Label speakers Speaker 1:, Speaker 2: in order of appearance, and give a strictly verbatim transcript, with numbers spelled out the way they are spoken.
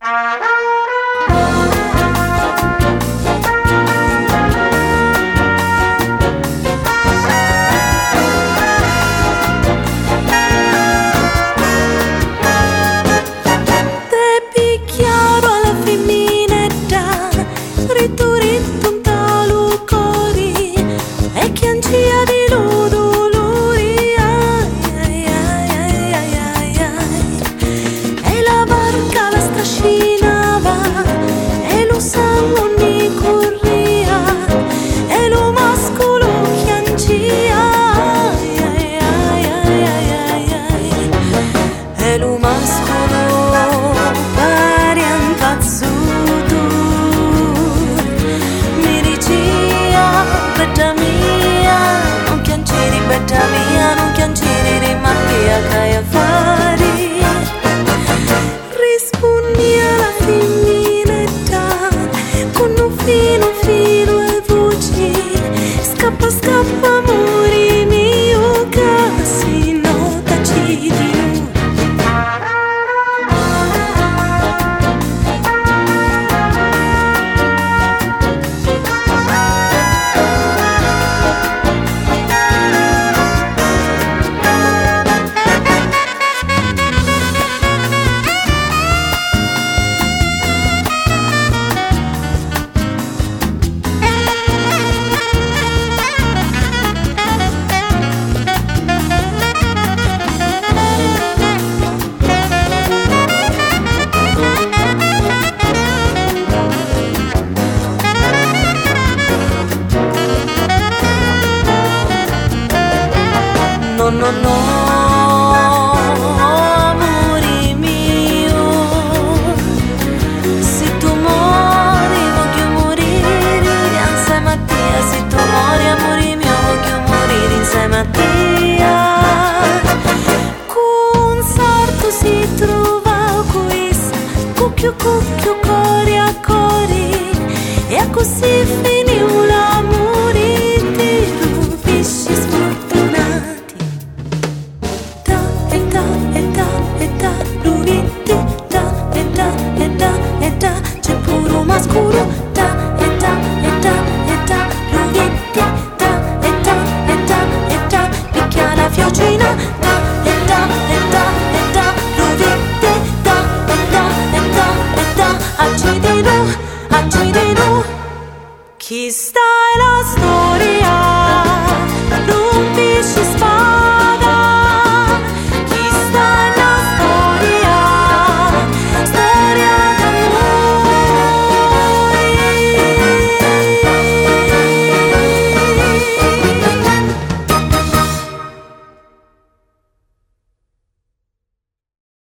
Speaker 1: No, no, no, amore mio, se tu muori voglio morire insieme a te, se tu muori amore mio voglio morire insieme a te. Con sarto si trova questo, cucchio cucchio cuore a cuore, e così finì l'amore intero, pesci sfortunati. Scuro, da e da e da e da, lunedì, da e da e da e da, picchia la fiocina, da e da e da e da, lunedì, da e da e da e da, accidino, accidino, chi sta?